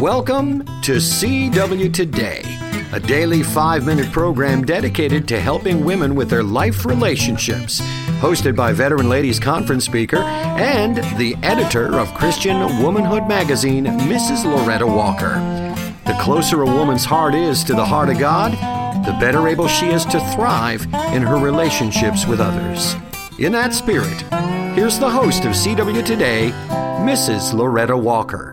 Welcome to CW Today, a daily 5-minute program dedicated to helping women with their life relationships. Hosted by Veteran Ladies Conference speaker and the editor of Christian Womanhood magazine, Mrs. Loretta Walker. The closer a woman's heart is to the heart of God, the better able she is to thrive in her relationships with others. In that spirit, here's the host of CW Today, Mrs. Loretta Walker.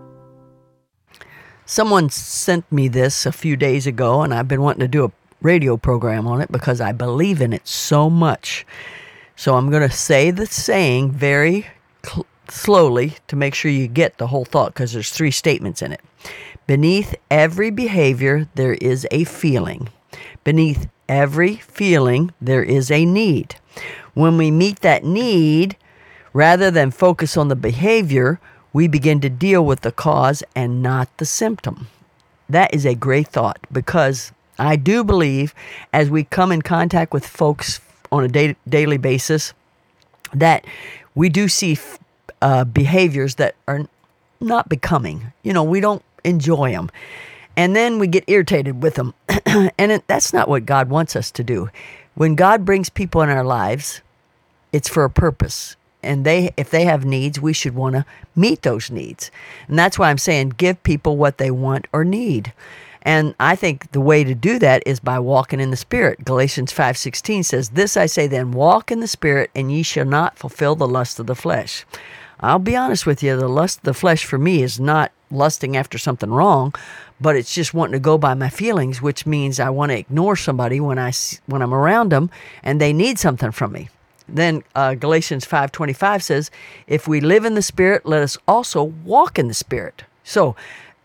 Someone sent me this a few days ago, and I've been wanting to do a radio program on it because I believe in it so much. So I'm going to say the saying very slowly to make sure you get the whole thought, because there's 3 statements in it. Beneath every behavior, there is a feeling. Beneath every feeling, there is a need. When we meet that need, rather than focus on the behavior, we begin to deal with the cause and not the symptom. That is a great thought, because I do believe as we come in contact with folks on a daily basis that we do see behaviors that are not becoming. We don't enjoy them. And then we get irritated with them. And that's not what God wants us to do. When God brings people in our lives, it's for a purpose. And if they have needs, we should want to meet those needs. And that's why I'm saying give people what they want or need. And I think the way to do that is by walking in the Spirit. Galatians 5:16 says, "This I say then, walk in the Spirit, and ye shall not fulfill the lust of the flesh." I'll be honest with you, the lust of the flesh for me is not lusting after something wrong, but it's just wanting to go by my feelings, which means I want to ignore somebody when I'm around them and they need something from me. Then Galatians 5:25 says, "If we live in the Spirit, let us also walk in the Spirit." So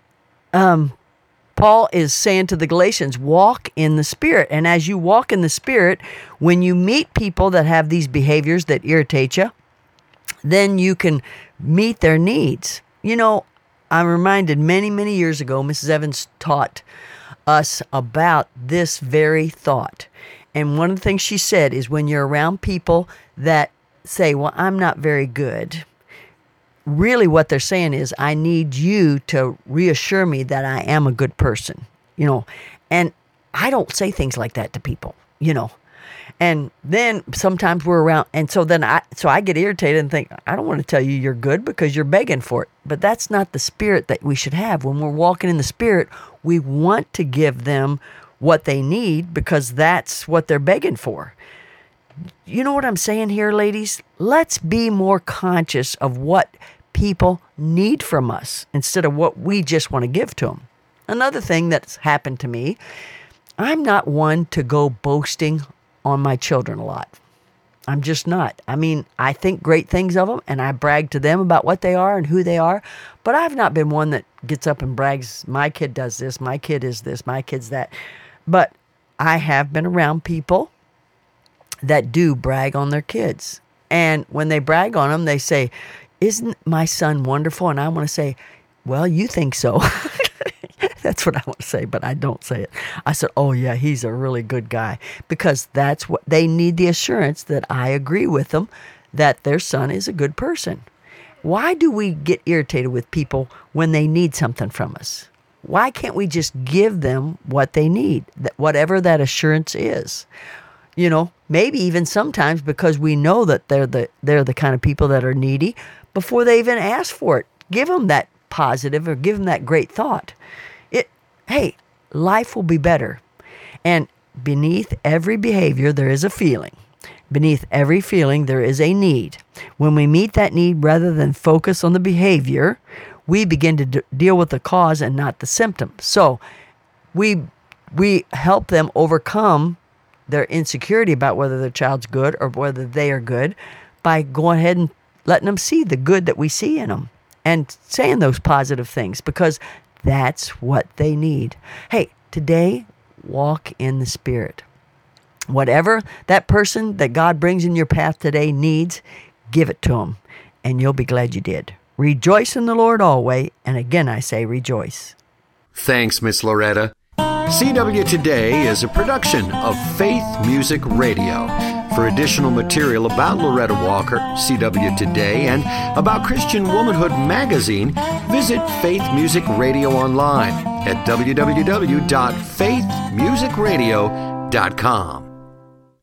Paul is saying to the Galatians, walk in the Spirit. And as you walk in the Spirit, when you meet people that have these behaviors that irritate you, then you can meet their needs. I'm reminded many, many years ago, Mrs. Evans taught us about this very thought. And one of the things she said is when you're around people that say, well, I'm not very good, really what they're saying is, I need you to reassure me that I am a good person, And I don't say things like that to people, And then sometimes we're around, and so I get irritated and think, I don't want to tell you you're good because you're begging for it. But that's not the spirit that we should have. When we're walking in the Spirit, we want to give them what they need because that's what they're begging for. You know what I'm saying here, ladies? Let's be more conscious of what people need from us instead of what we just want to give to them. Another thing that's happened to me, I'm not one to go boasting on my children a lot. I'm just not. I think great things of them, and I brag to them about what they are and who they are, but I've not been one that gets up and brags, my kid does this, my kid is this, my kid's that. But I have been around people that do brag on their kids. And when they brag on them, they say, isn't my son wonderful? And I want to say, well, you think so. That's what I want to say, but I don't say it. I said, oh, yeah, he's a really good guy. Because that's what they need, the assurance that I agree with them that their son is a good person. Why do we get irritated with people when they need something from us? Why can't we just give them what they need, whatever that assurance is? Maybe even sometimes because we know that they're the kind of people that are needy before they even ask for it. Give them that positive or give them that great thought. Hey, life will be better. And beneath every behavior, there is a feeling. Beneath every feeling, there is a need. When we meet that need, rather than focus on the behavior, we begin to deal with the cause and not the symptom. So we help them overcome their insecurity about whether their child's good or whether they are good by going ahead and letting them see the good that we see in them and saying those positive things because that's what they need. Hey, today, walk in the Spirit. Whatever that person that God brings in your path today needs, give it to them, and you'll be glad you did. Rejoice in the Lord always, and again I say rejoice. Thanks, Miss Loretta. CW Today is a production of Faith Music Radio. For additional material about Loretta Walker, CW Today, and about Christian Womanhood magazine, visit Faith Music Radio online at www.faithmusicradio.com.